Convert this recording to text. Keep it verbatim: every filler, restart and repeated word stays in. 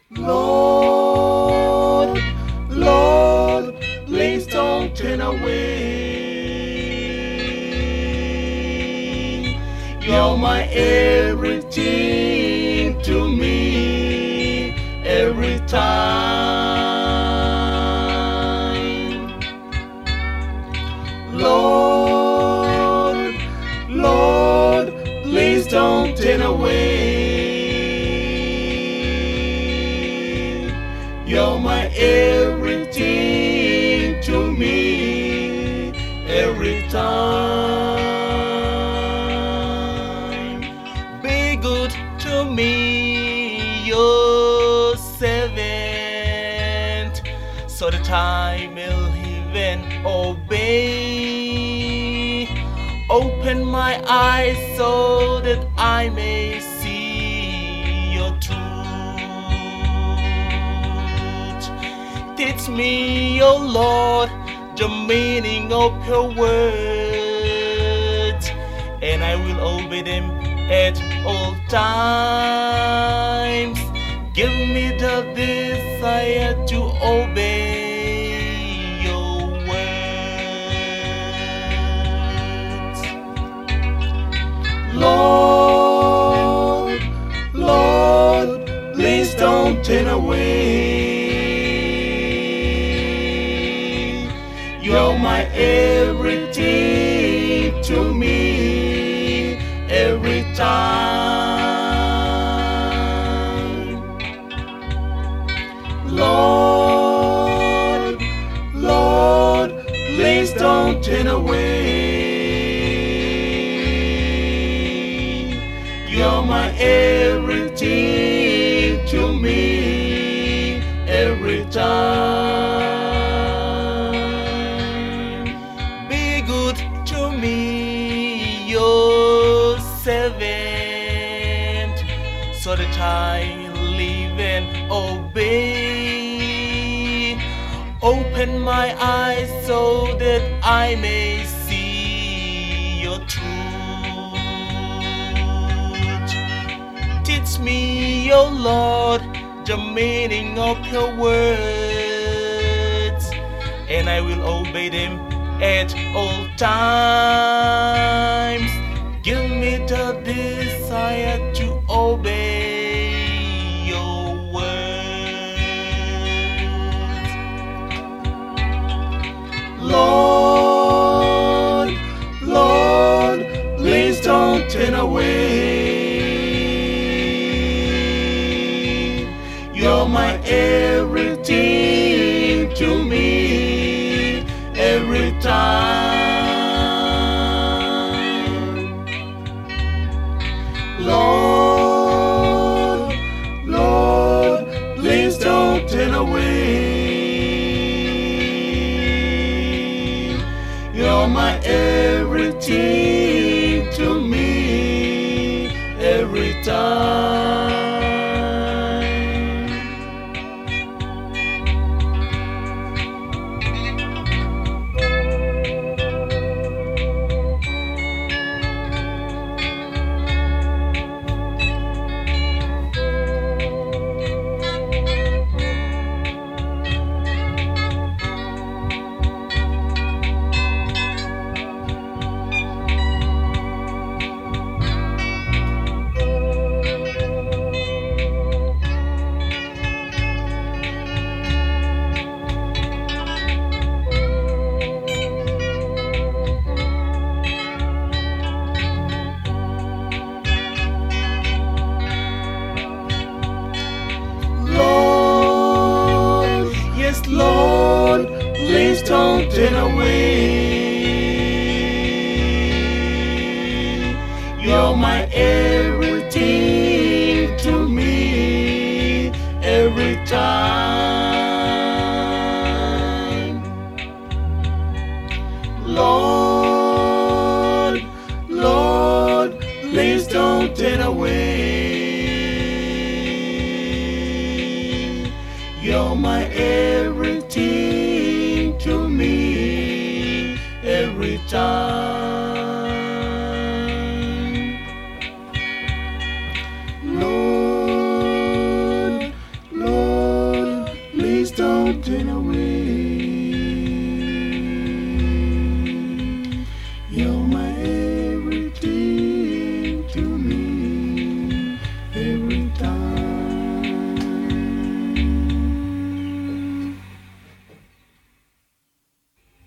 Lord, Lord, please don't turn away. You're my everything to me, every time. Lord, Lord, please don't turn away. You're my everything to me, every time. Be good to me, your servant, so that I may live and obey. Open my eyes so that I may see your truth. Teach me, O Lord, the meaning of your words, and I will obey them at all times. Give me the desire to obey your words. Lord, Lord, please don't turn away. You're my everything to me, every time. Lord, Lord, please don't turn away. You're my everything to me, every time. Be good to me, your servant, so that I live and obey. Open my eyes so that I may see your truth. Teach me, O Lord, the meaning of your words, and I will obey them at all times. Give me the desire to obey your words. Lord, Lord, please don't turn away. You're my everything to me, every time. Lord, Lord, please don't turn away. You're my everything to me, every time. Lord, please don't turn away. You're my everything to me, every time. Lord, Lord, please don't turn away. You're my everything to me, every time. Lord, Lord. turn away.